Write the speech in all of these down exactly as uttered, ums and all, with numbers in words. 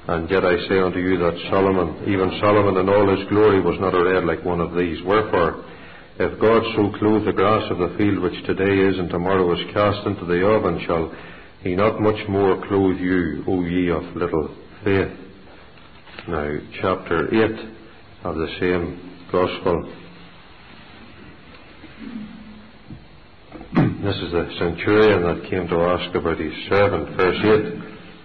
And yet I say unto you that Solomon, even Solomon in all his glory, was not arrayed like one of these. Wherefore, if God so clothe the grass of the field, which today is and tomorrow is cast into the oven, shall he not much more clothe you, O ye of little faith? Now, chapter eight of the same Gospel. This is the centurion that came to ask about his servant. Verse eight.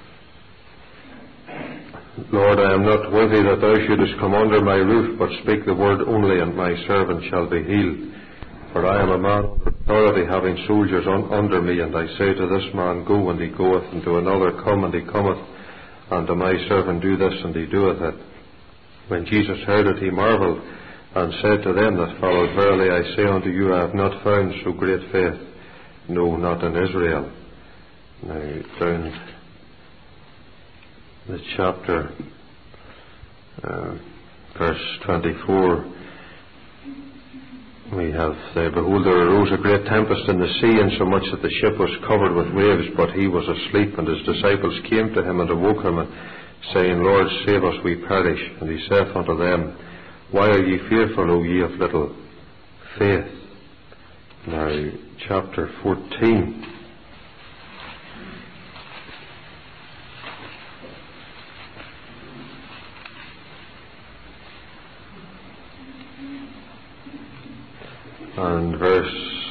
Lord, I am not worthy that thou shouldest come under my roof, but speak the word only, and my servant shall be healed. For I am a man of authority, having soldiers on, under me, and I say to this man, Go, and he goeth, and to another, Come, and he cometh, and to my servant, Do this, and he doeth it. When Jesus heard it, he marvelled, and said to them that followed, Verily I say unto you, I have not found so great faith, no, not in Israel. Now, down the chapter, uh, verse twenty-four, we have, they, Behold, there arose a great tempest in the sea, insomuch that the ship was covered with waves, but he was asleep. And his disciples came to him and awoke him, saying, Lord, save us, we perish. And he saith unto them, Why are ye fearful, O ye of little faith? Now, chapter fourteen. And verse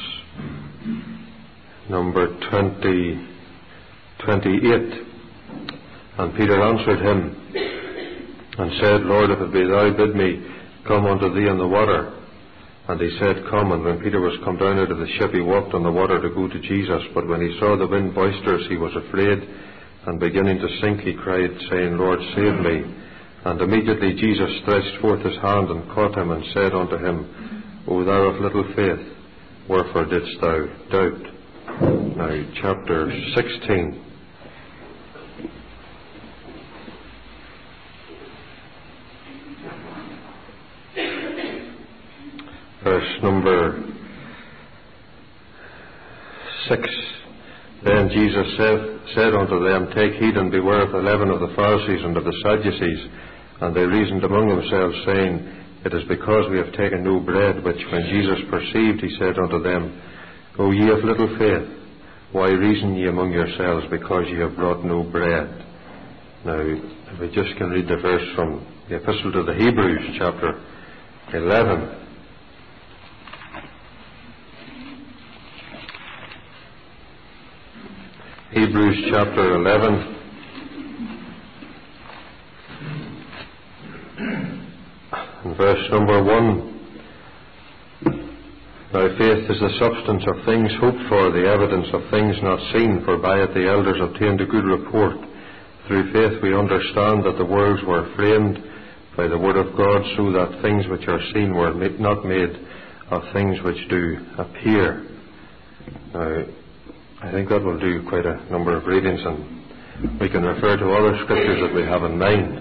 number twenty, twenty-eight. And Peter answered him and said, Lord, if it be thou, bid me come unto thee in the water. And he said, Come. And when Peter was come down out of the ship, he walked on the water to go to Jesus. But when he saw the wind boisterous, he was afraid, and beginning to sink, he cried, saying, Lord, save me. And immediately Jesus stretched forth his hand and caught him, and said unto him, O thou of little faith, wherefore didst thou doubt? Now, chapter sixteen. Verse number six. Then Jesus said, said unto them, Take heed and beware of the leaven of the Pharisees and of the Sadducees. And they reasoned among themselves, saying, It is because we have taken no bread. Which when Jesus perceived, he said unto them, O ye of little faith, why reason ye among yourselves, because ye have brought no bread? Now, if we just can read the verse from the Epistle to the Hebrews, chapter eleven. Hebrews chapter eleven. Verse number one. Now faith is the substance of things hoped for, the evidence of things not seen, for by it the elders obtained a good report. Through faith we understand that the worlds were framed by the word of God, so that things which are seen were not made of things which do appear. Now, I think that will do quite a number of readings, and we can refer to other scriptures that we have in mind.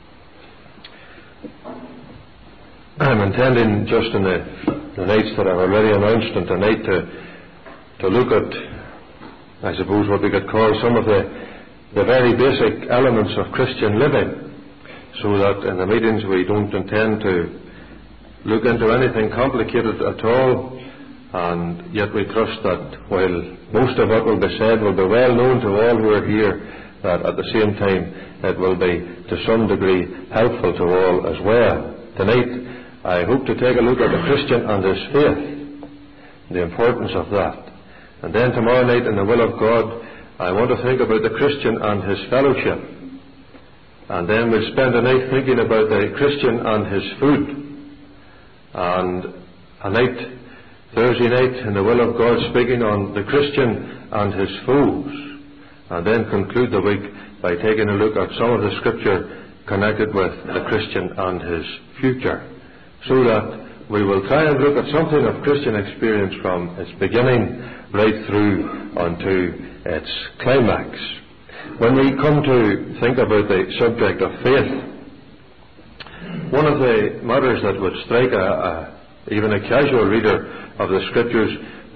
I'm intending just in the, the nights that I've already announced and tonight to to look at, I suppose, what we could call some of the, the very basic elements of Christian living, so that in the meetings we don't intend to look into anything complicated at all, and yet we trust that while most of what will be said will be well known to all who are here, that at the same time it will be to some degree helpful to all as well. Tonight I hope to take a look at the Christian and his faith, the importance of that. And then tomorrow night, in the will of God, I want to think about the Christian and his fellowship. And then we'll spend a night thinking about the Christian and his food. And a night, Thursday night, in the will of God, speaking on the Christian and his foes. And then conclude the week by taking a look at some of the scripture connected with the Christian and his future, so that we will try and look at something of Christian experience from its beginning right through unto its climax. When we come to think about the subject of faith, one of the matters that would strike a, a, even a casual reader of the Scriptures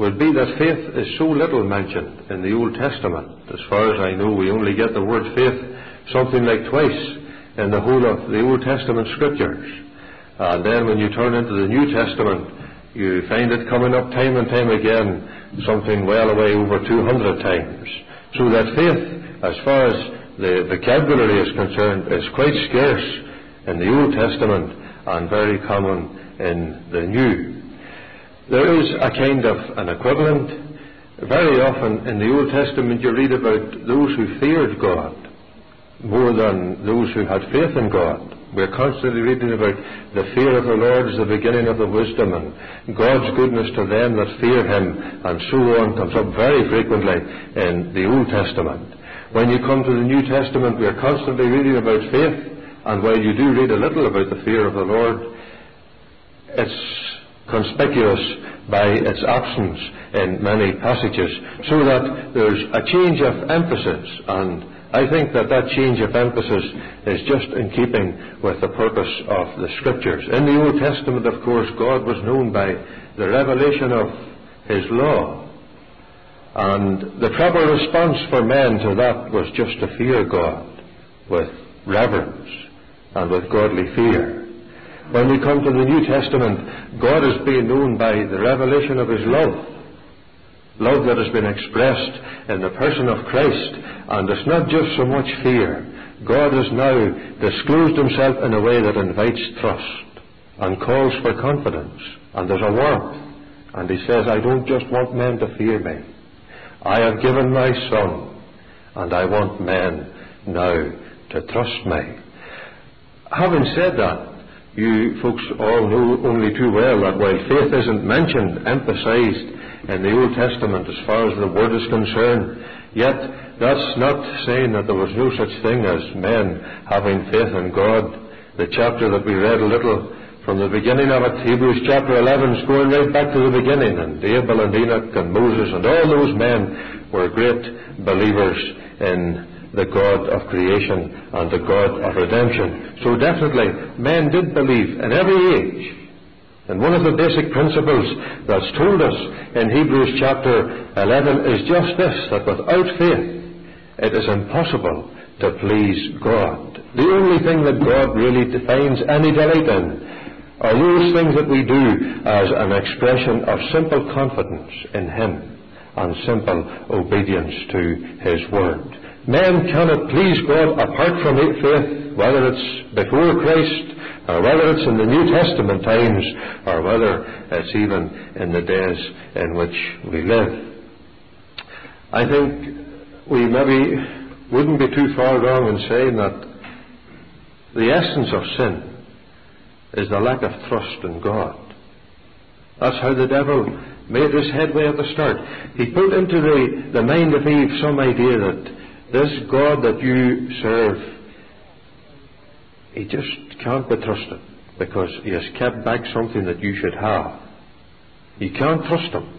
would be that faith is so little mentioned in the Old Testament. As far as I know, we only get the word faith something like twice in the whole of the Old Testament Scriptures. And then when you turn into the New Testament, you find it coming up time and time again, something well away over two hundred times. So that faith, as far as the vocabulary is concerned, is quite scarce in the Old Testament and very common in the New. There is a kind of an equivalent. Very often in the Old Testament you read about those who feared God more than those who had faith in God. We're constantly reading about the fear of the Lord is the beginning of the wisdom, and God's goodness to them that fear Him, and so on, comes up very frequently in the Old Testament. When you come to the New Testament, we're constantly reading about faith, and while you do read a little about the fear of the Lord, it's conspicuous by its absence in many passages, so that there's a change of emphasis, and I think that that change of emphasis is just in keeping with the purpose of the Scriptures. In the Old Testament, of course, God was known by the revelation of His law, and the proper response for men to that was just to fear God with reverence and with godly fear. When we come to the New Testament, God is being known by the revelation of His love. Love that has been expressed in the person of Christ, and it's not just so much fear. God has now disclosed Himself in a way that invites trust and calls for confidence, and there's a warmth, and He says, I don't just want men to fear Me. I have given My Son, and I want men now to trust Me. Having said that, you folks all know only too well that while faith isn't mentioned, emphasized in the Old Testament as far as the Word is concerned, yet that's not saying that there was no such thing as men having faith in God. The chapter that we read a little from the beginning of it, Hebrews chapter eleven, is going right back to the beginning, and Abel and Enoch and Moses and all those men were great believers in the God of creation and the God of redemption. So definitely men did believe in every age. And one of the basic principles that's told us in Hebrews chapter eleven is just this, that without faith it is impossible to please God. The only thing that God really finds any delight in are those things that we do as an expression of simple confidence in Him and simple obedience to His Word. Men cannot please God apart from faith, whether it's before Christ, or whether it's in the New Testament times, or whether it's even in the days in which we live. I think we maybe wouldn't be too far wrong in saying that the essence of sin is the lack of trust in God. That's how the devil made his headway at the start. He put into the, the mind of Eve some idea that this God that you serve, He just can't be trusted because He has kept back something that you should have. You can't trust Him.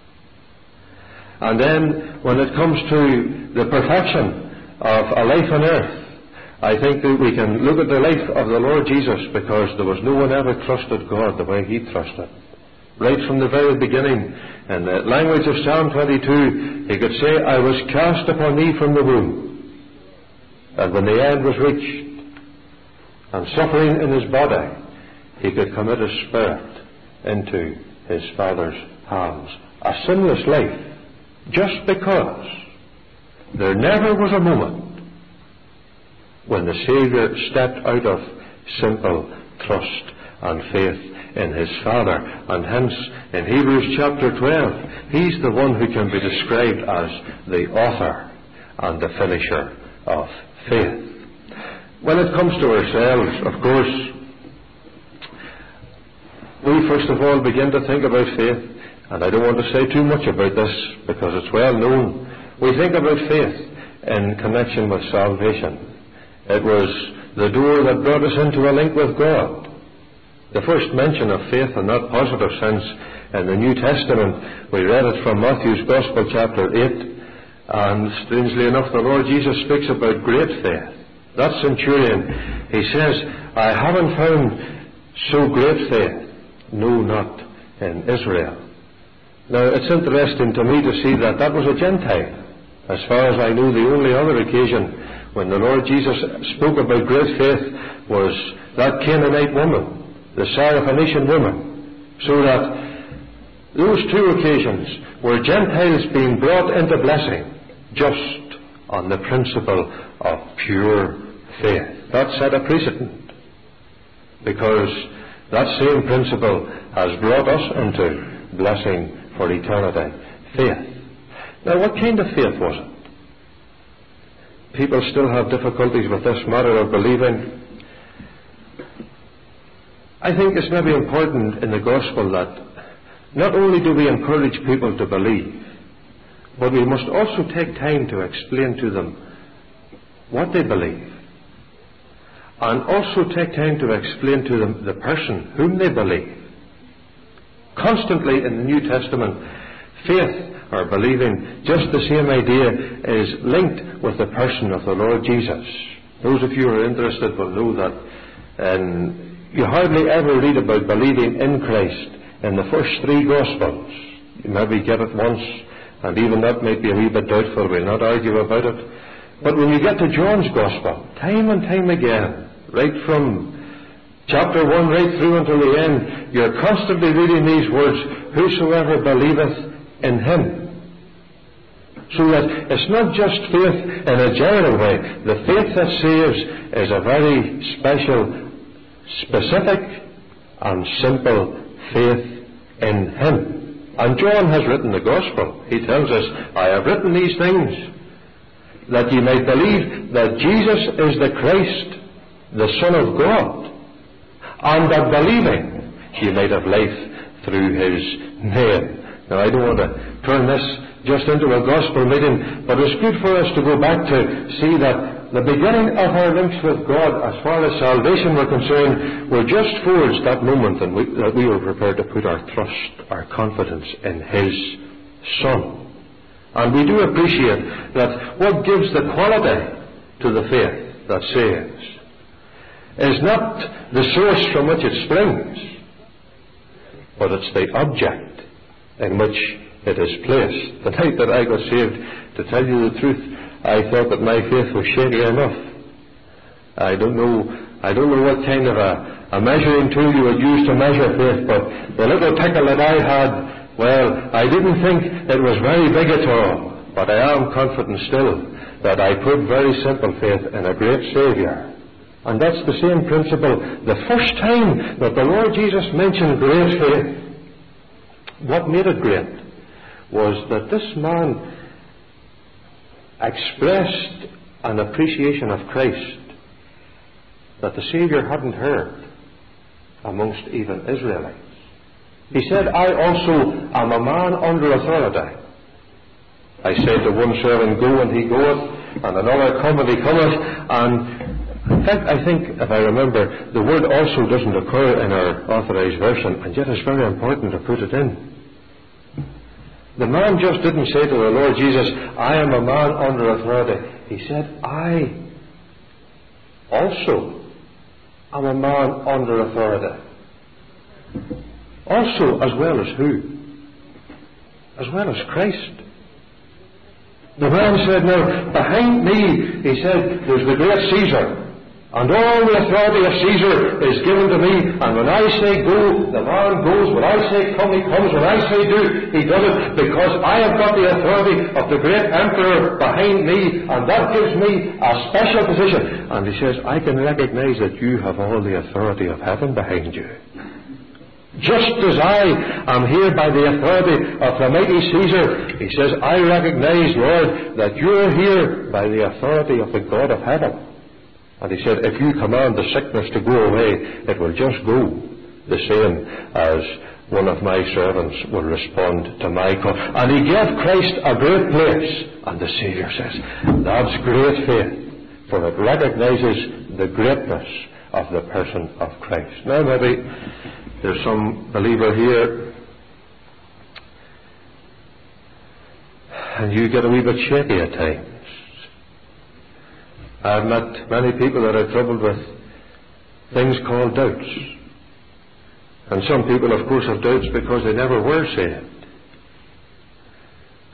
And then when it comes to the perfection of a life on earth, I think that we can look at the life of the Lord Jesus, because there was no one ever trusted God the way He trusted. Right from the very beginning, in the language of Psalm twenty-two, He could say, I was cast upon Thee from the womb. And when the end was reached, and suffering in His body, He could commit His spirit into His Father's hands. A sinless life, just because there never was a moment when the Saviour stepped out of simple trust and faith in His Father. And hence, in Hebrews chapter twelve, He's the one who can be described as the author and the finisher of faith. When it comes to ourselves, of course, we first of all begin to think about faith, and I don't want to say too much about this because it's well known. We think about faith in connection with salvation. It was the door that brought us into a link with God. The first mention of faith in that positive sense in the New Testament, we read it from Matthew's Gospel chapter eight, and strangely enough the Lord Jesus speaks about great faith. That centurion, he says, I haven't found so great faith, no, not in Israel. Now, it's interesting to me to see that that was a Gentile. As far as I know, the only other occasion when the Lord Jesus spoke about great faith was that Canaanite woman, the Syrophoenician woman. So that those two occasions were Gentiles being brought into blessing just on the principle of pure faith. That set a precedent, because that same principle has brought us into blessing for eternity. Faith. Now, what kind of faith was it? People still have difficulties with this matter of believing. I think it's maybe important in the gospel that not only do we encourage people to believe, but we must also take time to explain to them what they believe, and also take time to explain to them the person whom they believe. Constantly in the New Testament, faith or believing, just the same idea, is linked with the person of the Lord Jesus. Those of you who are interested will know that um, you hardly ever read about believing in Christ in the first three Gospels. You maybe get it once, and even that might be a wee bit doubtful. We'll not argue about it. But when you get to John's Gospel, time and time again, right from chapter one right through until the end, you're constantly reading these words, whosoever believeth in him. So that it's not just faith in a general way. The faith that saves is a very special, specific and simple faith in him. And John has written the gospel. He tells us, I have written these things that ye may believe that Jesus is the Christ, the Son of God, and that believing ye might have life through his name. Now, I don't want to turn this just into a gospel meeting, but it's good for us to go back to see that the beginning of our links with God, as far as salvation were concerned, were just forged that moment and we, that we were prepared to put our trust, our confidence in his Son. And we do appreciate that what gives the quality to the faith that saves is not the source from which it springs, but it's the object in which it is placed. The night that I got saved, to tell you the truth, I thought that my faith was shaky enough. I don't know I don't know what kind of a, a measuring tool you would use to measure faith, but the little tickle that I had, well, I didn't think it was very big at all, but I am confident still that I put very simple faith in a great Saviour. And that's the same principle. The first time that the Lord Jesus mentioned great faith, what made it great was that this man expressed an appreciation of Christ that the Saviour hadn't heard amongst even Israelites. He said, I also am a man under authority. I said to one servant, go, and he goeth, and another, come, and he cometh. And in fact, I think, if I remember, the word also doesn't occur in our authorized version, and yet it's very important to put it in. The man just didn't say to the Lord Jesus, I am a man under authority. He said, I also am a man under authority. Also, as well as who? As well as Christ. The man said, now, behind me, he said, there's the great Caesar. And all the authority of Caesar is given to me. And when I say go, the man goes. When I say come, he comes. When I say do, he does it. Because I have got the authority of the great emperor behind me. And that gives me a special position. And he says, I can recognize that you have all the authority of heaven behind you. Just as I am here by the authority of the mighty Caesar, he says, I recognize, Lord, that you're here by the authority of the God of heaven. And he said, if you command the sickness to go away, it will just go, the same as one of my servants will respond to my call. And he gave Christ a great place. And the Saviour says, that's great faith, for it recognizes the greatness of the person of Christ. Now maybe there's some believer here, and you get a wee bit shaky at times. I've met many people that are troubled with things called doubts. And some people, of course, have doubts because they never were saved.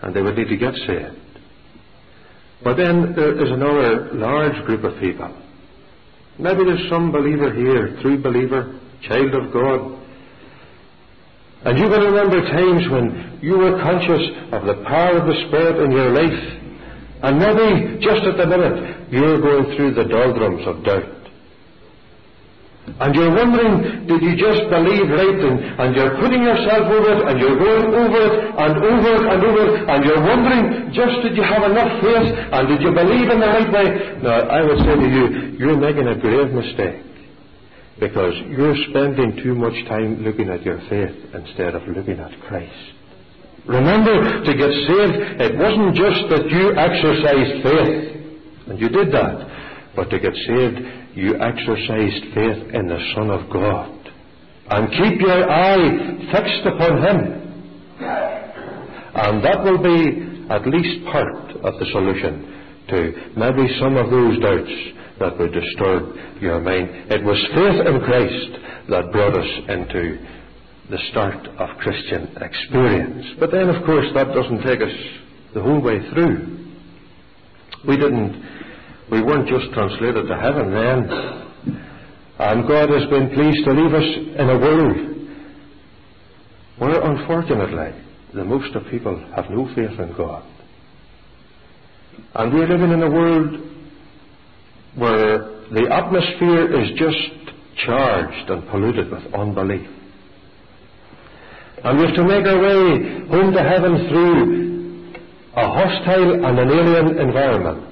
and they would need to get saved. But then there is another large group of people. Maybe there's some believer here, true believer, child of God, and you can remember times when you were conscious of the power of the Spirit in your life, and maybe just at the minute you're going through the doldrums of doubt. And you're wondering, did you just believe right? And, and you're putting yourself over it, and you're going over it, and over it, and over it, and you're wondering, just did you have enough faith, and did you believe in the right way? Now, I would say to you, you're making a grave mistake, because you're spending too much time looking at your faith instead of looking at Christ. Remember, to get saved, it wasn't just that you exercised faith, and you did that, but to get saved, you exercised faith in the Son of God. And keep your eye fixed upon Him. And that will be at least part of the solution to maybe some of those doubts that would disturb your mind. It was faith in Christ that brought us into the start of Christian experience. But then, of course, that doesn't take us the whole way through. We didn't We weren't just translated to heaven then. And God has been pleased to leave us in a world where, unfortunately, the most of people have no faith in God. And we're living in a world where the atmosphere is just charged and polluted with unbelief. And we have to make our way home to heaven through a hostile and an alien environment.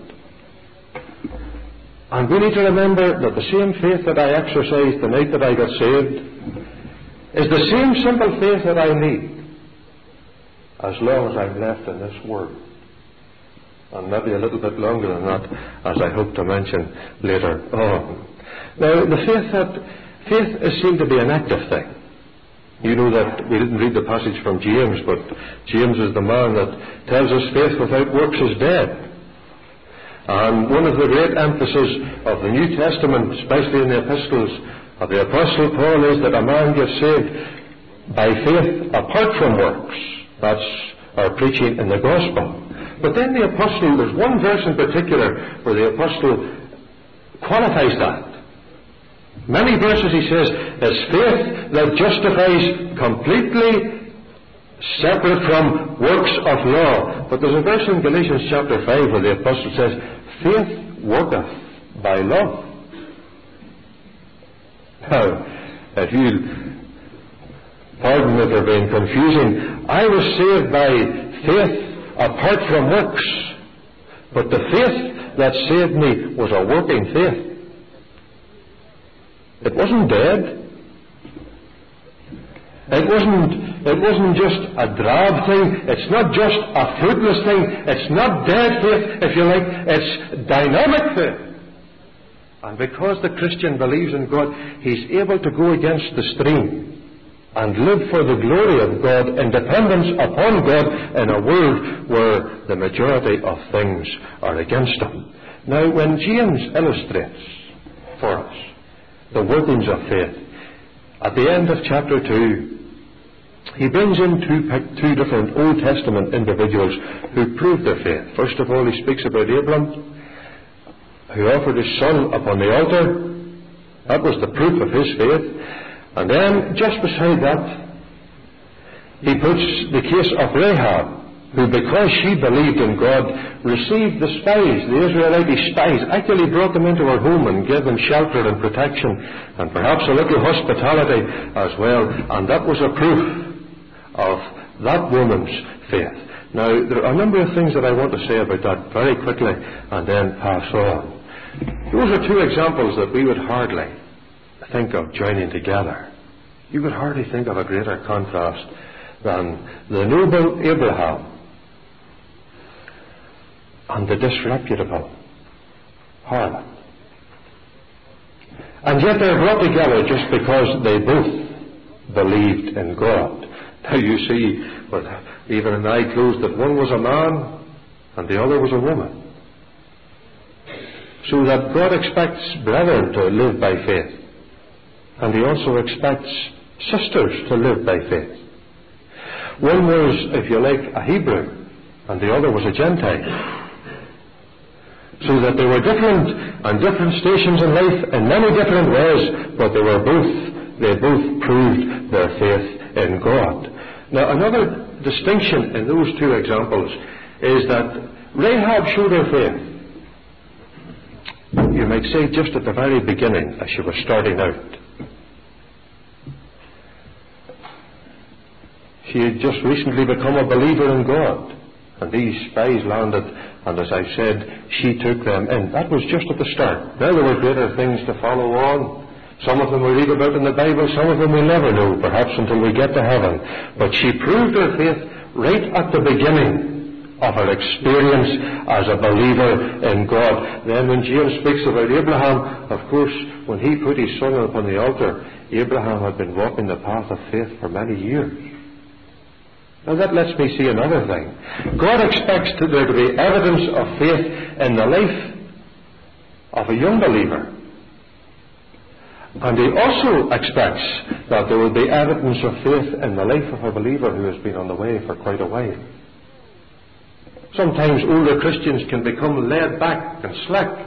And we need to remember that the same faith that I exercised the night that I got saved is the same simple faith that I need as long as I'm left in this world. And maybe a little bit longer than that, as I hope to mention later on. Now, the faith that faith is seen to be an active thing. You know that we didn't read the passage from James, but James is the man that tells us faith without works is dead. And one of the great emphasis of the New Testament, especially in the epistles of the Apostle Paul, is that a man gets saved by faith apart from works. That's our preaching in the gospel. But then the Apostle, there's one verse in particular where the Apostle qualifies that. Many verses he says, it's faith that justifies completely separate from works of law. But there's a verse in Galatians chapter five where the Apostle says, faith worketh by love. Now, if you pardon me for being confusing, I was saved by faith apart from works. But the faith that saved me was a working faith. It wasn't dead. It wasn't It wasn't just a drab thing. It's not just a fruitless thing. It's not dead faith, if you like. It's dynamic faith. And because the Christian believes in God, he's able to go against the stream and live for the glory of God in dependence upon God in a world where the majority of things are against him. Now, when James illustrates for us the workings of faith, at the end of chapter two, he brings in two, two different Old Testament individuals who proved their faith. First of all, he speaks about Abram, who offered his son upon the altar. That was the proof of his faith. And then, just beside that, he puts the case of Rahab, who, because she believed in God, received the spies, the Israelite spies, actually brought them into her home and gave them shelter and protection, and perhaps a little hospitality as well. And that was a proof of that woman's faith. Now, there are a number of things that I want to say about that very quickly and then pass on. Those are two examples that we would hardly think of joining together. You would hardly think of a greater contrast than the noble Abraham and the disreputable harlot. And yet they're brought together just because they both believed in God. Now you see, but even in eye closed, that one was a man and the other was a woman. So that God expects brethren to live by faith. And he also expects sisters to live by faith. One was, if you like, a Hebrew, and the other was a Gentile. So that they were different and different stations in life in many different ways, but they were both, they both proved their faith in God. Now, another distinction in those two examples is that Rahab showed her faith, you might say, just at the very beginning as she was starting out. She had just recently become a believer in God, and these spies landed, and as I said, she took them in. That was just at the start. Now there were greater things to follow on. Some of them we read about in the Bible, some of them we never know, perhaps until we get to heaven. But she proved her faith right at the beginning of her experience as a believer in God. Then when James speaks about Abraham, of course, when he put his son upon the altar, Abraham had been walking the path of faith for many years. Now that lets me see another thing. God expects there to be evidence of faith in the life of a young believer. And He also expects that there will be evidence of faith in the life of a believer who has been on the way for quite a while. Sometimes older Christians can become laid back and slack.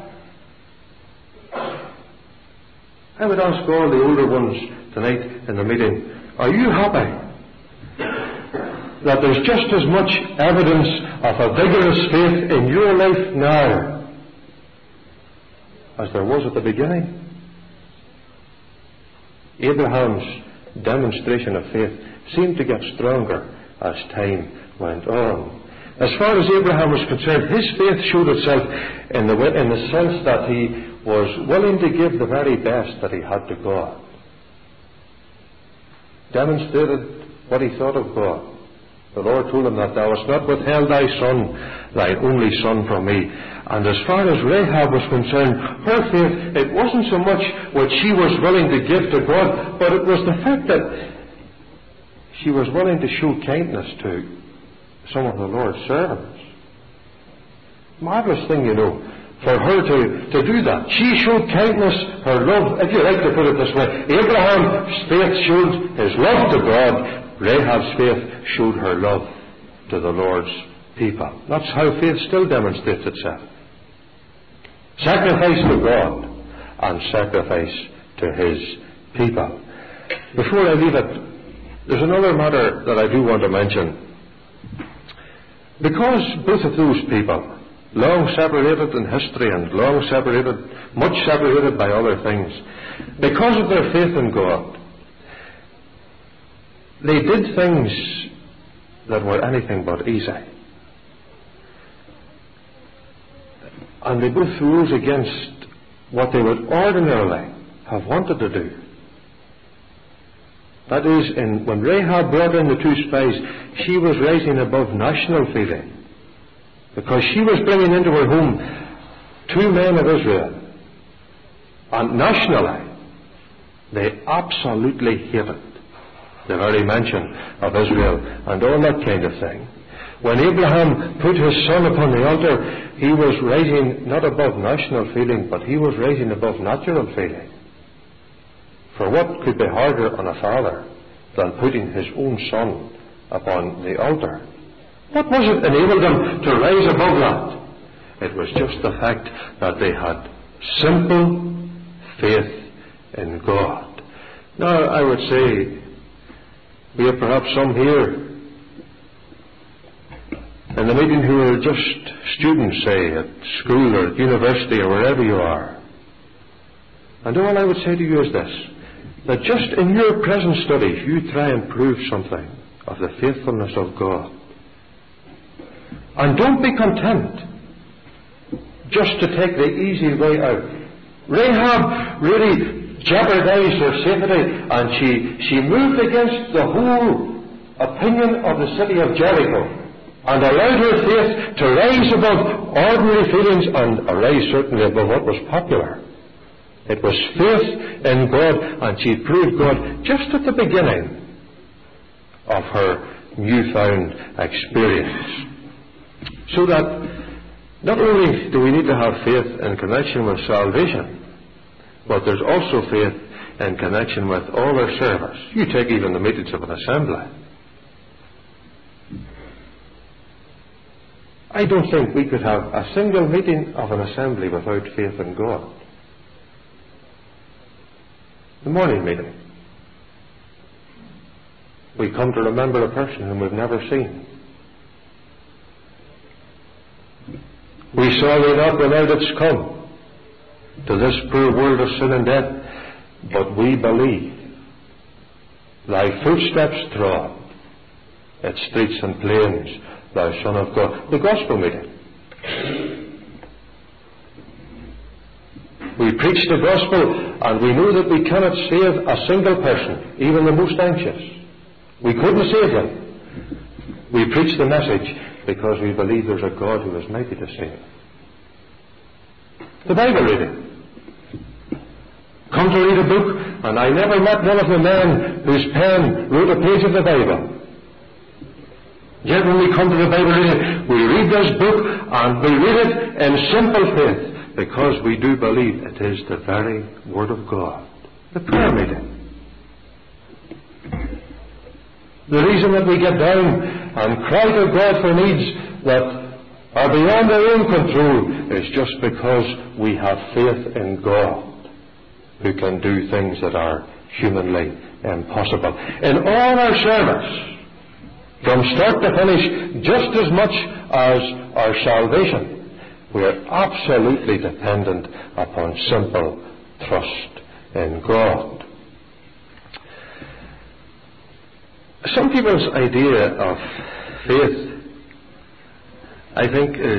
I would ask all the older ones tonight in the meeting, are you happy that there's just as much evidence of a vigorous faith in your life now as there was at the beginning? Abraham's demonstration of faith seemed to get stronger as time went on. As far as Abraham was concerned, his faith showed itself in the, in the sense that he was willing to give the very best that he had to God. Demonstrated what he thought of God. The Lord told him that thou hast not withheld thy son, thy only son, from me. And as far as Rahab was concerned, her faith, it wasn't so much what she was willing to give to God, but it was the fact that she was willing to show kindness to some of the Lord's servants. Marvelous thing, you know, for her to, to do that. She showed kindness, her love, if you like to put it this way. Abraham's faith showed his love to God. Rahab's faith showed her love to the Lord's people. That's how faith still demonstrates itself. Sacrifice to God and sacrifice to His people. Before I leave it, there's another matter that I do want to mention. Because both of those people, long separated in history and long separated, much separated by other things, because of their faith in God, they did things that were anything but easy. And they both rose against what they would ordinarily have wanted to do. That is, in, when Rahab brought in the two spies, she was rising above national feeling, because she was bringing into her home two men of Israel. And nationally, they absolutely hated the very mention of Israel and all that kind of thing. When Abraham put his son upon the altar, he was rising not above national feeling, but he was rising above natural feeling. For what could be harder on a father than putting his own son upon the altar? What was it enabled them to rise above that? It was just the fact that they had simple faith in God. Now, I would say, we have perhaps some here in the meeting who are just students, say, at school or at university or wherever you are. And all I would say to you is this, that just in your present studies, you try and prove something of the faithfulness of God. And don't be content just to take the easy way out. Rahab really jeopardized her safety, and she, she moved against the whole opinion of the city of Jericho and allowed her faith to rise above ordinary feelings and arise certainly above what was popular. It was faith in God, and she proved God just at the beginning of her newfound experience. So that not only do we need to have faith in connection with salvation, but there's also faith in connection with all our service. You take even the meetings of an assembly. I don't think we could have a single meeting of an assembly without faith in God. The morning meeting. We come to remember a person whom we've never seen. We saw thee not when thou didst come to this poor world of sin and death, but we believe thy footsteps trod its streets and plains, thou Son of God. The gospel meeting. We preach the gospel, and we know that we cannot save a single person, even the most anxious. We couldn't save him. We preach the message because we believe there's a God who is mighty to save. The Bible reading. Come to read a book, and I never met one of the men whose pen wrote a page of the Bible. Yet when we come to the Bible reading, we read this book, and we read it in simple faith, because we do believe it is the very Word of God. The prayer meeting. The reason that we get down and cry to God for needs that are beyond our own control is just because we have faith in God, who can do things that are humanly impossible. In all our service, from start to finish, just as much as our salvation, we are absolutely dependent upon simple trust in God. Some people's idea of faith, I think, is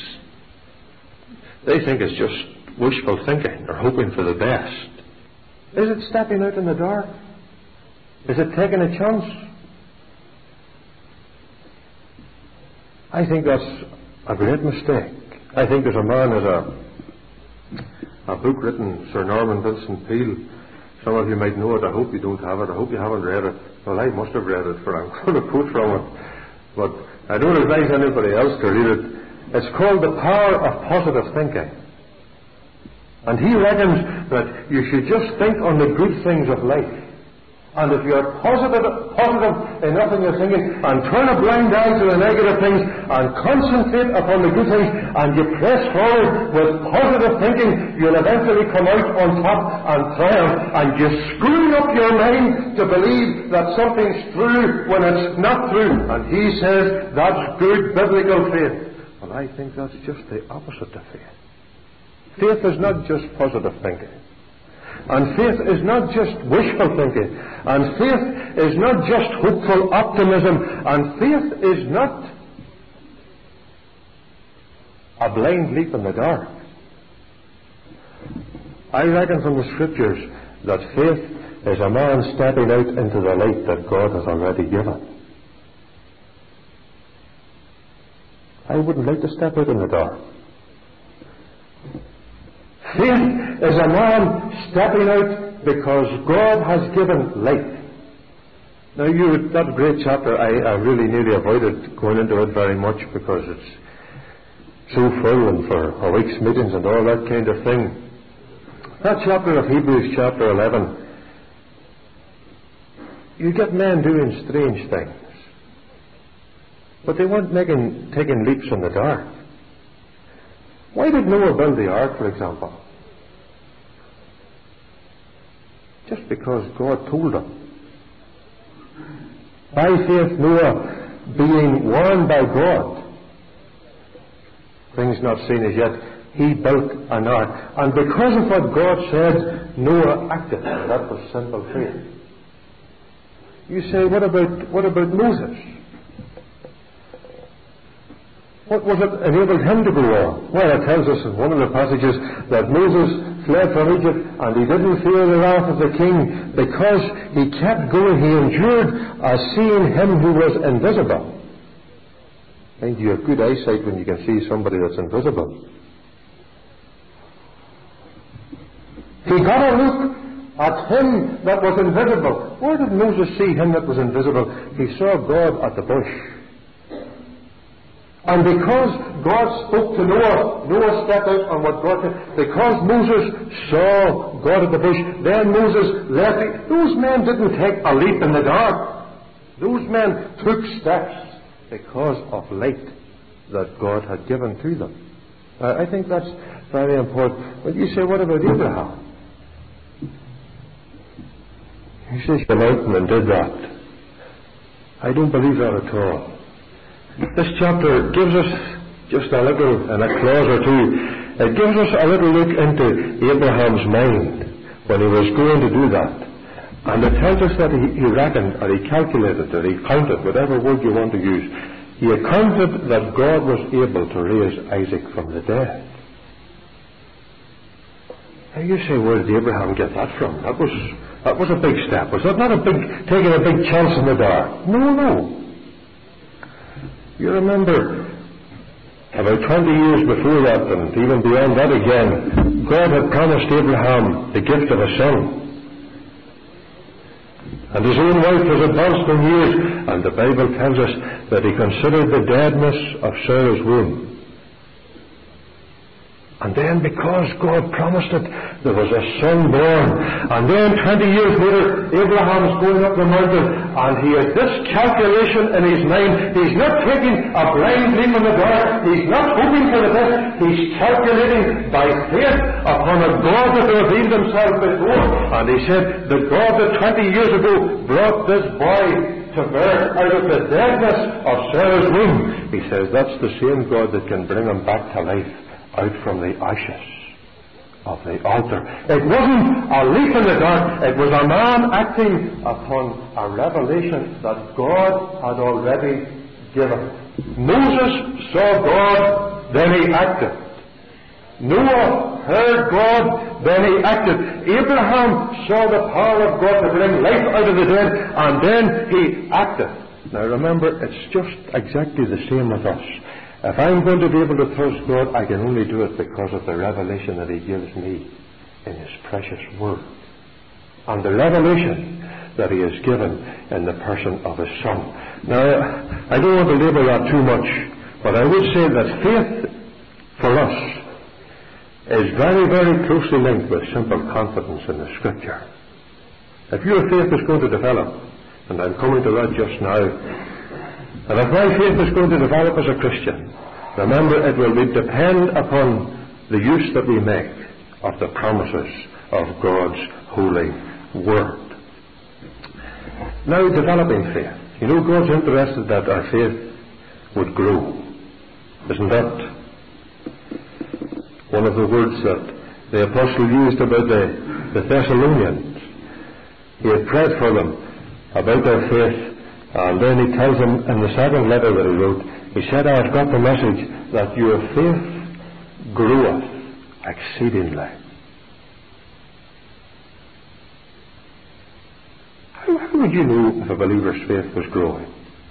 they think it's just wishful thinking or hoping for the best. Is it stepping out in the dark? Is it taking a chance? I think that's a great mistake. I think there's a man, there's a, a book written, Sir Norman Vincent Peale. Some of you might know it. I hope you don't have it. I hope you haven't read it. Well, I must have read it, for I'm going to quote from it. But I don't advise anybody else to read it. It's called The Power of Positive Thinking. And he reckons that you should just think on the good things of life. And if you are positive, positive enough in your thinking, and turn a blind eye to the negative things, and concentrate upon the good things, and you press forward with positive thinking, you'll eventually come out on top and triumph. And you screw up your mind to believe that something's true when it's not true. And he says that's good biblical faith. Well, I think that's just the opposite of faith. Faith is not just positive thinking. And faith is not just wishful thinking. And faith is not just hopeful optimism. And faith is not a blind leap in the dark. I reckon from the Scriptures that faith is a man stepping out into the light that God has already given. I wouldn't like to step out in the dark. Faith is a man stepping out because God has given light. Now, you, that great chapter, I, I really nearly avoided going into it very much because it's so full and for a week's meetings and all that kind of thing. That chapter of Hebrews, chapter eleven, you get men doing strange things. But they weren't making, taking leaps in the dark. Why did Noah build the ark, for example? Just because God told him. By faith, Noah, being warned by God, things not seen as yet, he built an ark. And because of what God said, Noah acted. That was simple faith. You say, what about, what about Moses? What was it enabled him to go on? Well, it tells us in one of the passages that Moses fled from Egypt and he didn't fear the wrath of the king because he kept going. He endured as seeing him who was invisible. And you have good eyesight when you can see somebody that's invisible. He got a look at him that was invisible. Where did Moses see him that was invisible? He saw God at the bush. And because God spoke to Noah, Noah stepped out on what God said. Because Moses saw God at the bush, then Moses left it. Those men didn't take a leap in the dark. Those men took steps because of light. that God had given to them. Uh, I think that's very important. But you say, what about Abraham? He says he went out and did that. I don't believe that at all. This chapter gives us just a little, in a clause or two, it gives us a little look into Abraham's mind when he was going to do that. And it tells us that he, he reckoned, or he calculated, or he counted, whatever word you want to use, he accounted that God was able to raise Isaac from the dead. Now you say, where did Abraham get that from? That was that was a big step. Was that not a big, taking a big chance in the dark? No, no. You remember, about twenty years before that, and even beyond that again, God had promised Abraham the gift of a son. And his own wife was advanced in years, and the Bible tells us that he considered the deadness of Sarah's womb. And then, because God promised it, there was a son born. And then, twenty years later, Abraham's going up the mountain, and he has this calculation in his mind. He's not taking a blind leap in the dark. He's not hoping for the best. He's calculating by faith upon a God that revealed himself before. And he said, the God that twenty years ago brought this boy to birth out of the deadness of Sarah's womb, he says, that's the same God that can bring him back to life out from the ashes of the altar. It wasn't a leap in the dark. It was a man acting upon a revelation that God had already given. Moses saw God, then he acted. Noah heard God, then he acted. Abraham saw the power of God to bring life out of the dead, and then he acted. Now remember, it's just exactly the same with us. If I'm going to be able to trust God, I can only do it because of the revelation that he gives me in his precious word. And the revelation that he has given in the person of his Son. Now, I don't want to labour that too much, but I would say that faith for us is very, very closely linked with simple confidence in the Scripture. If your faith is going to develop, and I'm coming to that just now, and if my faith is going to develop as a Christian, remember it will be depend upon the use that we make of the promises of God's holy word. Now, developing faith. You know, God's interested that our faith would grow. Isn't that one of the words that the apostle used about the, the Thessalonians? He had prayed for them about their faith. And then he tells them in the second letter that he wrote, he said, I have got the message that your faith groweth exceedingly. How, how would you know if a believer's faith was growing?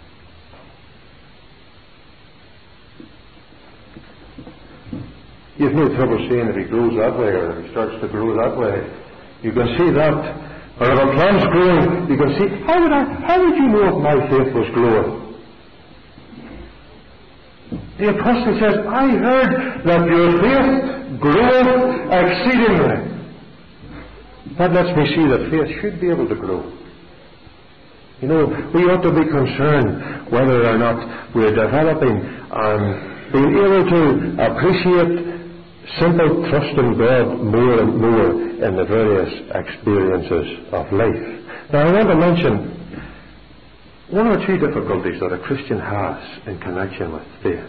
You have no trouble seeing if he grows that way or if he starts to grow that way. You can see that. Or if a plant's growing, you can see, how would I, how would you know if my faith was growing? The apostle says, I heard that your faith groweth exceedingly. That lets me see that faith should be able to grow. You know, we ought to be concerned whether or not we're developing and being able to appreciate simple trust in God more and more in the various experiences of life. Now I want to mention one or two difficulties that a Christian has in connection with faith.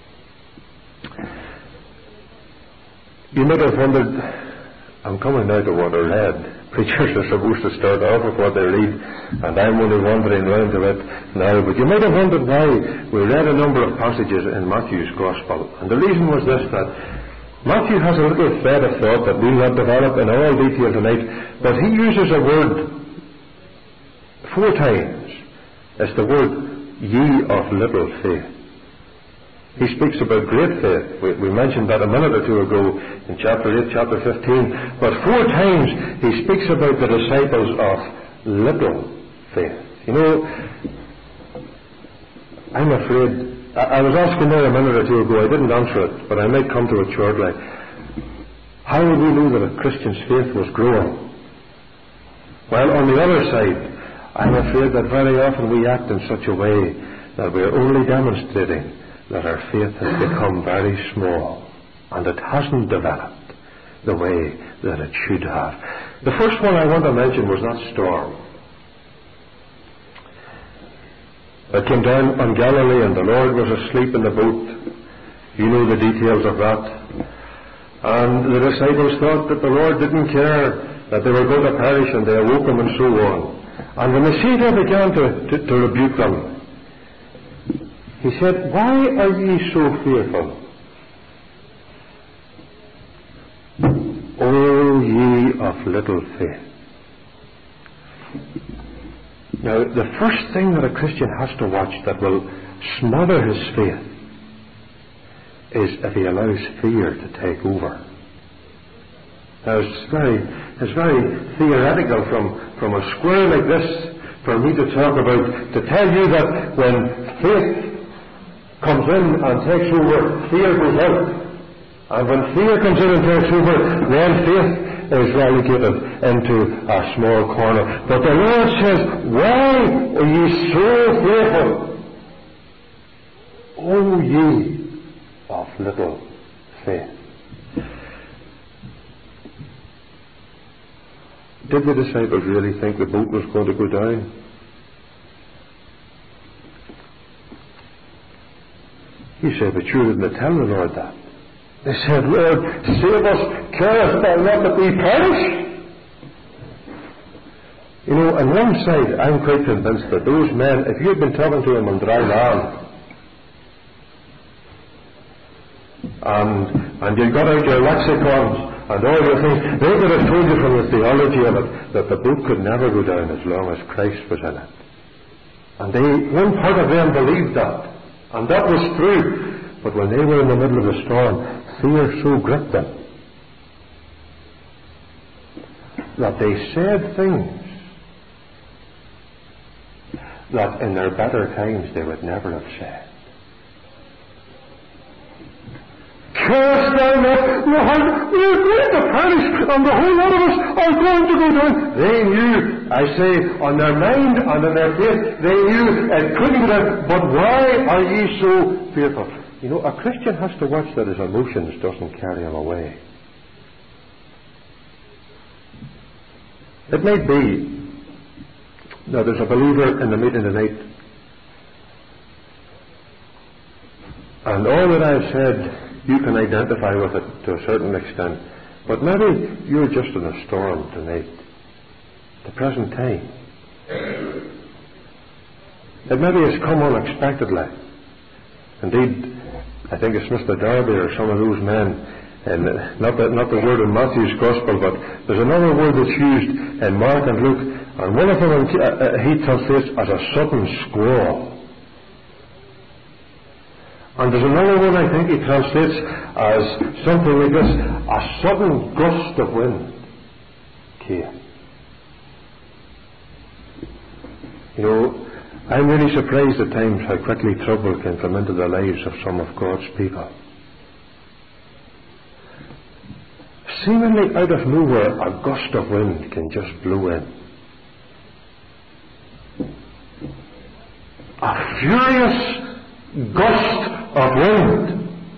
You might have wondered, I'm coming now to what I read. Preachers are supposed to start off with what they read, and I'm only wandering round to it now. But you might have wondered why we read a number of passages in Matthew's Gospel. And the reason was this, that Matthew has a little thread of thought that we'll not develop in all detail tonight, but he uses a word four times. It's the word, ye of little faith. He speaks about great faith. We, we mentioned that a minute or two ago in chapter eight, chapter fifteen. But four times he speaks about the disciples of little faith. You know, I'm afraid... I was asking there a minute or two ago, I didn't answer it, but I might come to it shortly. How would we know that a Christian's faith was growing? Well, on the other side, I'm afraid that very often we act in such a way that we're only demonstrating that our faith has become very small and it hasn't developed the way that it should have. The first one I want to mention was that storm. It came down on Galilee and the Lord was asleep in the boat. You know the details of that. And the disciples thought that the Lord didn't care, that they were going to perish, and they awoke him and so on. And when the Saviour began to, to, to rebuke them, he said, "Why are ye so fearful? O ye of little faith." Now, the first thing that a Christian has to watch that will smother his faith is if he allows fear to take over. Now, it's very, it's very theoretical from, from a square like this for me to talk about, to tell you that when faith comes in and takes over, fear goes out. And when fear comes in and takes over, then faith is relegated into a small corner. But the Lord says, "Why are ye so fearful? O ye of little faith." Did the disciples really think the boat was going to go down? You say, "But you didn't tell the Lord that." They said, "Lord, save us, carest thou not that we perish?" You know, on one side, I'm quite convinced that those men, if you'd been talking to them on dry land, and, and you got out your lexicons and all your things, they could have told you from the theology of it that the boat could never go down as long as Christ was in it. And they, one part of them believed that, and that was true. But when they were in the middle of a storm, fear so gripped them that they said things that in their better times they would never have said. "Carest thou not, Lord, we are going to perish, and the whole lot of us are going to go down." They knew, I say, on their mind and on their faith, they knew it couldn't be done. But why are ye so fearful? You know, a Christian has to watch that his emotions doesn't carry him away. It may be that there's a believer in the meeting tonight, and all that I've said, you can identify with it to a certain extent, but maybe you're just in a storm tonight, the present time. It maybe has come unexpectedly. Indeed, I think it's Mister Darby or some of those men, and not the, not the word in Matthew's Gospel, but there's another word that's used in Mark and Luke, and one of them uh, he translates as a sudden squall. And there's another one I think he translates as something like this: a sudden gust of wind came. You know, I'm really surprised at times how quickly trouble can come into the lives of some of God's people. Seemingly out of nowhere, a gust of wind can just blow in. A furious gust of wind.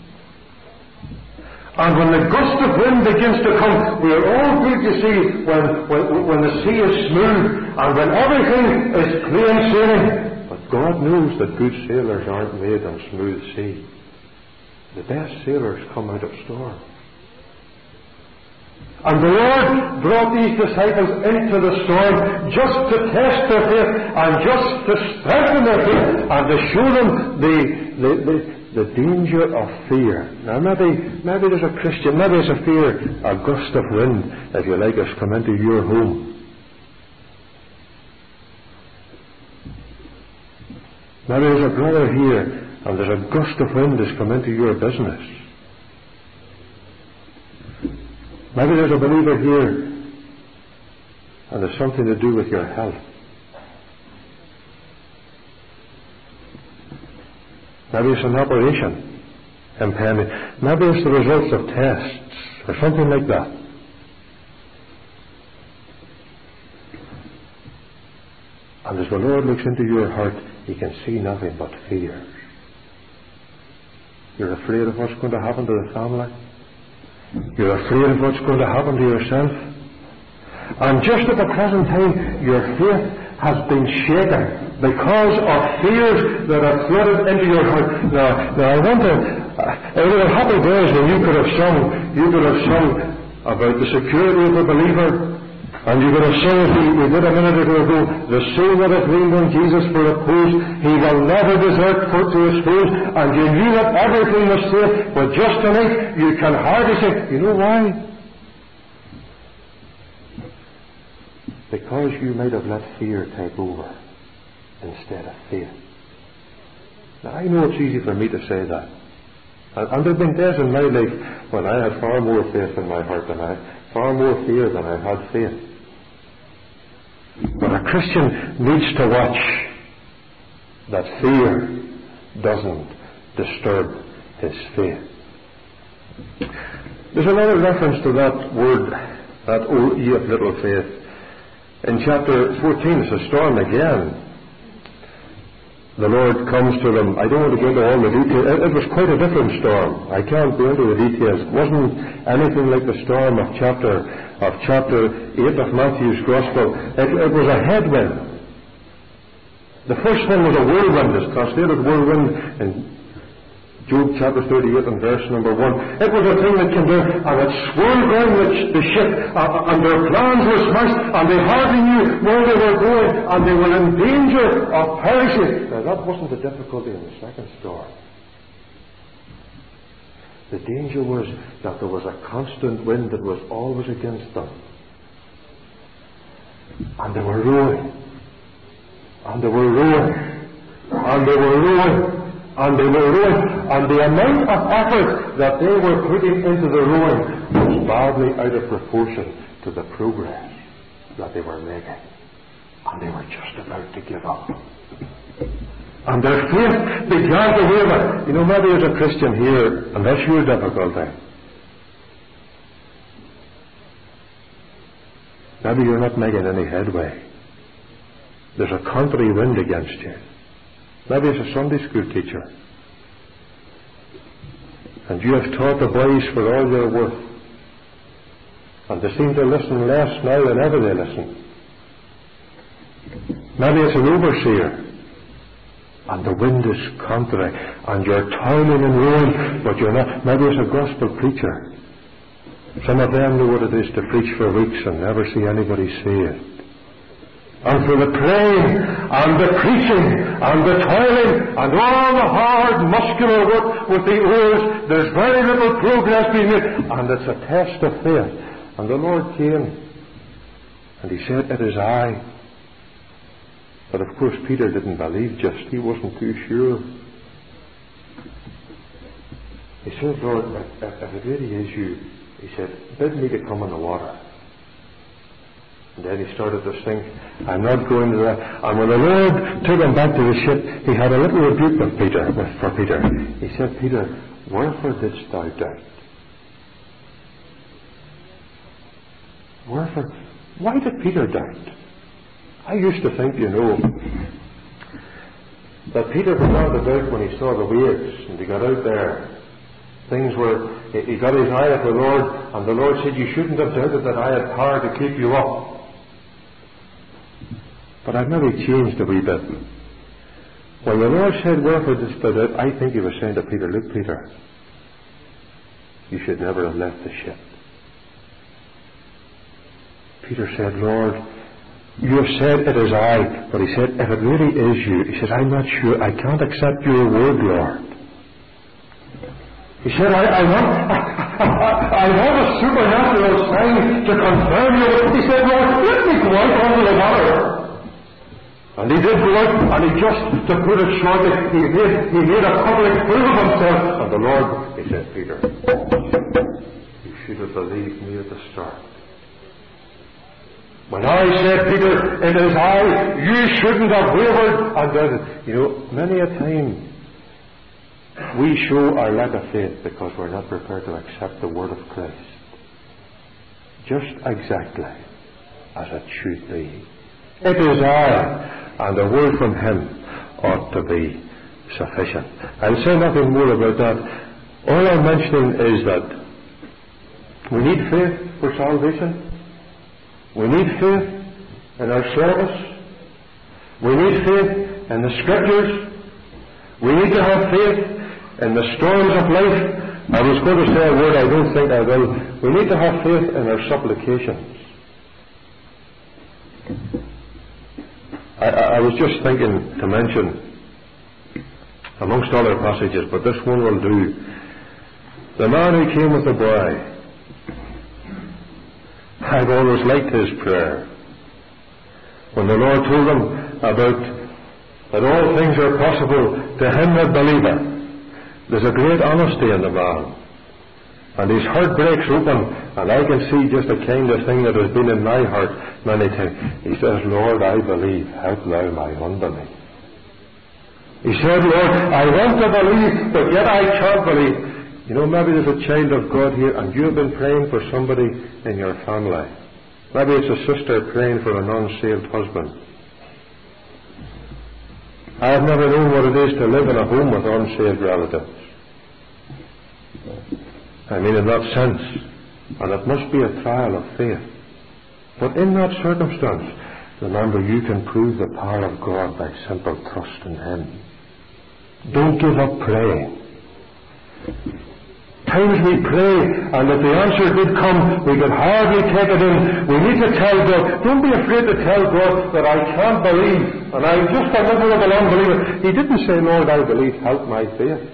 And when the gust of wind begins to come, we are all good, you see, when, when, when the sea is smooth and when everything is plain sailing. But God knows that good sailors aren't made on smooth sea. The best sailors come out of storm. And the Lord brought these disciples into the storm just to test their faith and just to strengthen their faith and to show them the, the, the, the danger of fear. Now maybe, maybe there's a Christian, maybe there's a fear, a gust of wind, if you like, has come into your home. Maybe there's a brother here and there's a gust of wind has come into your business. Maybe there's a believer here and there's something to do with your health. Maybe it's an operation impending. Maybe it's the results of tests or something like that. And as the Lord looks into your heart, He can see nothing but fear. You're afraid of what's going to happen to the family. You're afraid of what's going to happen to yourself. And just at the present time, your faith has been shaken because of fears that have flooded into your heart. Now, now I want to... Uh, there were happy days when you could have sung, you could have sung about the security of the believer. And you could have sung it, we, we did a minute or two ago, the soul that hath leaned on Jesus for repose, he will never desert foot to his foes, and you knew that everything was safe, but just tonight you can hardly say, you know why? Because you might have let fear take over instead of faith. Now I know it's easy for me to say that. And, and there have been days in my life when I had far more faith in my heart than I, far more fear than I had faith. But a Christian needs to watch that fear doesn't disturb his faith. There's another reference to that word, that O ye of little faith. In chapter fourteen, it's a storm again. The Lord comes to them. I don't want to go into all the details. It, it was quite a different storm. I can't go into the details. It wasn't anything like the storm of chapter of chapter eight of Matthew's Gospel. It, it was a headwind. The first one was a whirlwind. It's translated whirlwind in Job chapter thirty-eight and verse number one. It was a thing that came down and it swirled down the, the ship, uh, and their plans were smashed, and they hardly knew where they were going, and they were in danger of perishing. Now that wasn't the difficulty in the second storm. The danger was that there was a constant wind that was always against them. And they were rowing. And they were rowing. And they were rowing. And they were rowing, and the amount of effort that they were putting into the rowing was badly out of proportion to the progress that they were making. And they were just about to give up. And their faith began to waver. You know, maybe as a Christian here, and that's your difficulty. Maybe you're not making any headway. There's a contrary wind against you. Maybe as a Sunday school teacher. And you have taught the boys for all their worth. And they seem to listen less now than ever they listen. Maybe as an overseer. And the wind is contrary. And you're toiling and rowing, but you're not. Maybe as a gospel preacher. Some of them know what it is to preach for weeks and never see anybody saved. And for the praying, and the preaching, and the toiling, and all the hard muscular work with the oars, there's very little progress being made. And it's a test of faith. And the Lord came, and He said, it is I. But of course Peter didn't believe just. He wasn't too sure. He said, Lord, if, if it really is you, he said, bid me to come on the water. And then he started to sink. I'm not going to that. And when the Lord took him back to the ship, he had a little rebuke with Peter, with, for Peter. He said, Peter, wherefore didst thou doubt? Wherefore? Why did Peter doubt? I used to think, you know, that Peter began to doubt when he saw the waves and he got out there. Things were, he got his eye at the Lord, and the Lord said, you shouldn't have doubted that I had power to keep you up. But I've maybe changed a wee bit. When the Lord said, wherefore didst thou doubt, I think he was saying to Peter, look, Peter, you should never have left the ship. Peter said, Lord, you have said it is I. But he said, if it really is you, he said, I'm not sure. I can't accept your word, Lord. He said, I, I want I, I want a supernatural sign to confirm you. He said, Lord, let me go out onto the water. And he did go out, and he just, to put it shortly, he made, he made a public fool of himself. And the Lord, he said, Peter, you should have believed me at the start. When I said, Peter, it is I, you shouldn't have wavered and doubted. You know, many a time we show our lack of faith because we're not prepared to accept the word of Christ. Just exactly as it should be. It is I, and the word from Him ought to be sufficient. I'll say nothing more about that. All I'm mentioning is that we need faith for salvation. We need faith in our service. We need faith in the Scriptures. We need to have faith in the storms of life. I was going to say a word, I don't think I will. We need to have faith in our supplications. I, I, I was just thinking to mention, amongst other passages, but this one will do. The man who came with the boy, I've always liked his prayer. When the Lord told him about that all things are possible to him that believeth, there's a great honesty in the man. And his heart breaks open, and I can see just the kind of thing that has been in my heart many times. He says, Lord, I believe, help thou my unbelief. He said, Lord, I want to believe, but yet I can't believe. You know, maybe there's a child of God here, and you have been praying for somebody in your family. Maybe it's a sister praying for an unsaved husband. I have never known what it is to live in a home with unsaved relatives. I mean, in that sense. And it must be a trial of faith. But in that circumstance, remember, you can prove the power of God by simple trust in Him. Don't give up praying. Times we pray, and if the answer did come, we could hardly take it in. We need to tell God, don't be afraid to tell God that I can't believe, and I'm just a miserable unbeliever. He didn't say, Lord, I believe, help my faith.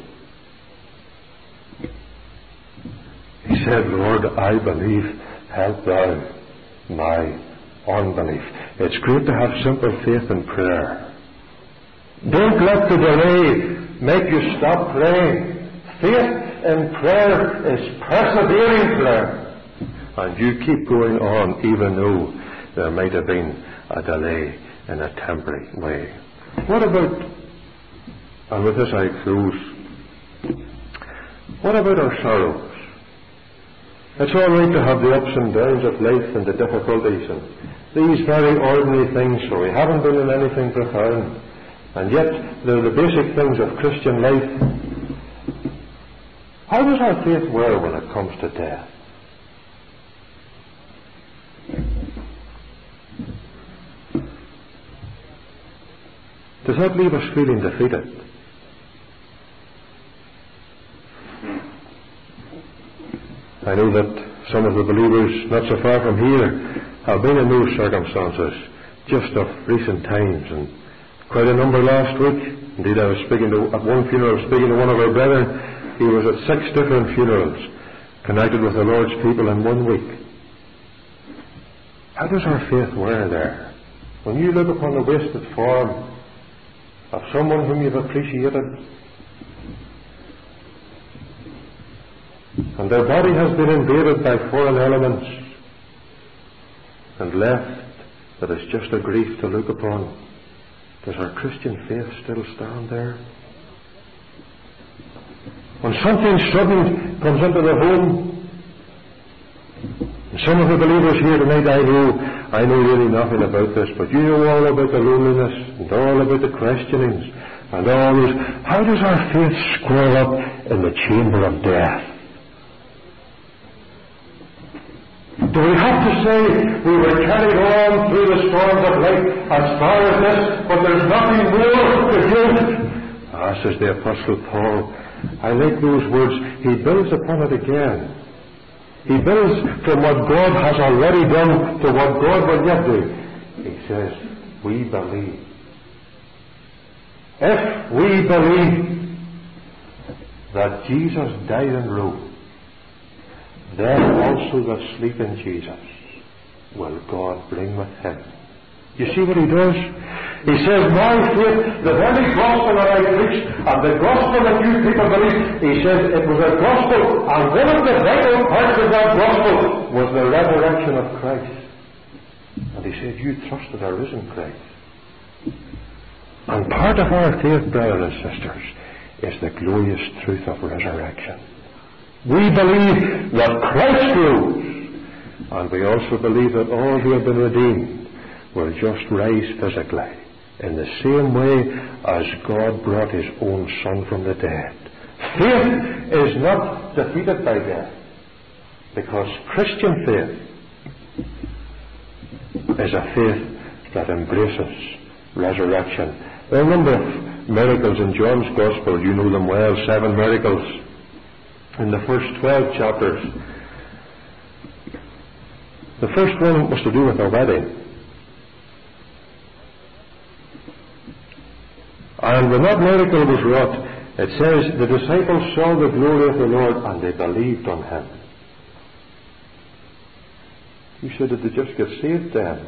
He said, Lord, I believe, help thou my unbelief. It's great to have simple faith in prayer. Don't let the delay make you stop praying. Faith in prayer is persevering prayer. And you keep going on even though there might have been a delay in a temporary way. What about, and with this I close, what about our sorrows? It's all right to have the ups and downs of life and the difficulties and these very ordinary things, so we haven't been in anything profound. And yet they're the basic things of Christian life. How does our faith wear when it comes to death? Does that leave us feeling defeated? I know that some of the believers not so far from here have been in those circumstances just of recent times, and quite a number last week. Indeed, I was speaking to, at one funeral, I was speaking to one of our brethren. He was at six different funerals connected with the Lord's people in one week. How does our faith wear there? When you look upon the wasted form of someone whom you've appreciated, and their body has been invaded by foreign elements and left that is just a grief to look upon, does our Christian faith still stand there? When something sudden comes into the home, and some of the believers here tonight, I know, I know really nothing about this, but you know all about the loneliness and all about the questionings and all those. How does our faith square up in the chamber of death? Do we have to say we were carried on through the storms of life as far as this, but there's nothing more to give? Ah, says the Apostle Paul. I like those words. He builds upon it again. He builds from what God has already done to what God will yet do. He says, we believe. If we believe that Jesus died and rose, then also that sleep in Jesus will God bring with Him. You see what He does? He says, my faith, the very gospel that I preached, and the gospel that you people believe, he says it was a gospel, and one of the vital parts of that gospel was the resurrection of Christ. And he said, you trusted a risen Christ. And part of our faith, brothers and sisters, is the glorious truth of resurrection. We believe that Christ rose, and we also believe that all who have been redeemed will just rise physically in the same way as God brought His own Son from the dead. Faith is not defeated by death, because Christian faith is a faith that embraces resurrection. There are a number of miracles in John's Gospel. You know them well. Seven miracles in the first twelve chapters. The first one was to do with a wedding. And when that miracle was wrought, it says the disciples saw the glory of the Lord and they believed on Him. You said, did they just get saved then?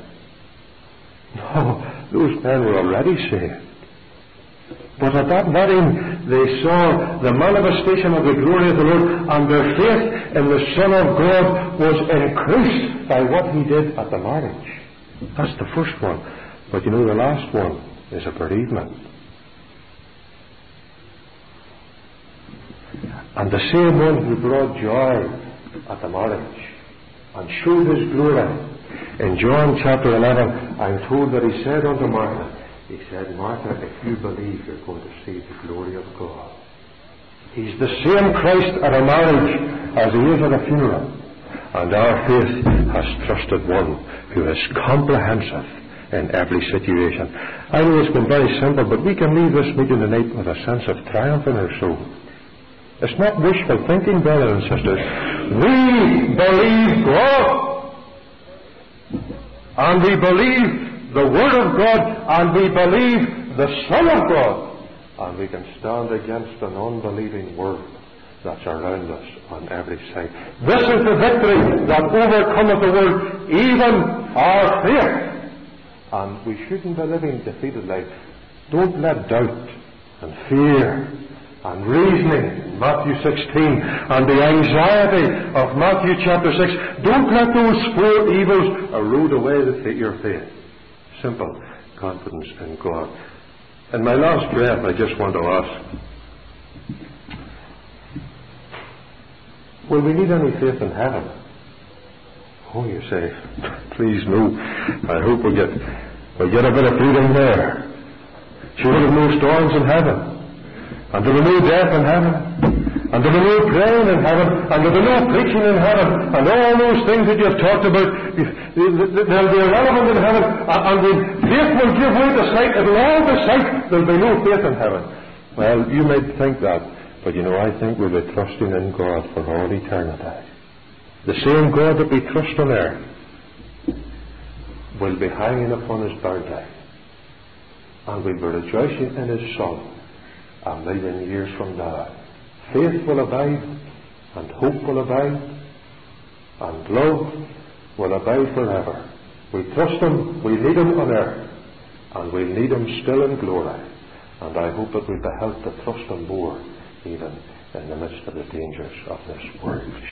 No, those men were already saved. But at that wedding they saw the manifestation of the glory of the Lord, and their faith in the Son of God was increased by what He did at the marriage. That's the first one. But you know, the last one is a bereavement. And the same one who brought joy at the marriage and showed His glory, in John chapter eleven, I'm told that He said unto Martha, He said, Martha, if you believe, you're going to see the glory of God. He's the same Christ at a marriage as He is at a funeral. And our faith has trusted one who is comprehensive in every situation. I know it's been very simple, but we can leave this meeting tonight with a sense of triumph in our soul. It's not wishful thinking, brothers and sisters. We believe God, and we believe the Word of God, and we believe the Son of God, and we can stand against an unbelieving world that's around us on every side. This is the victory that overcometh the world, even our faith. And we shouldn't be living defeated life. Don't let doubt and fear and reasoning, Matthew sixteen, and the anxiety of Matthew chapter six, don't let those four evils erode away the, your faith. Simple confidence in God. In my last breath, I just want to ask, will we need any faith in heaven? Oh, you say, please no. I hope we'll get, we'll get a bit of freedom there. Sure, there's no storms in heaven. And there will be no death in heaven, and there will be no praying in heaven, and there will be no preaching in heaven, and all those things that you've talked about, they'll be irrelevant in heaven, and when faith will give way to sight, it will all be sight, there'll be no faith in heaven. Well, you might think that, but you know, I think we'll be trusting in God for all eternity. The same God that we trust on earth will be hanging upon His bounty, and we'll be rejoicing in His Son a million years from now. Faith will abide, and hope will abide, and love will abide forever. We trust Him, we need Him on earth, and we need Him still in glory. And I hope that we'll be helped to trust Him more, even in the midst of the dangers of this world.